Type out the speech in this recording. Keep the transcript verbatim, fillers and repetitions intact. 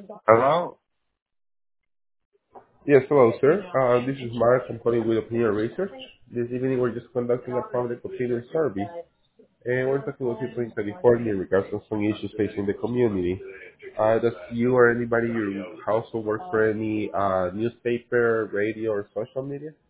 Hello? Yes, hello, sir. Uh, this is Mark. I'm calling with Opinion Research. This evening, we're just conducting a public opinion survey, and we're talking with people in California in regards to some issues facing the community. Uh, does you or anybody in your household work for any uh, newspaper, radio, or social media?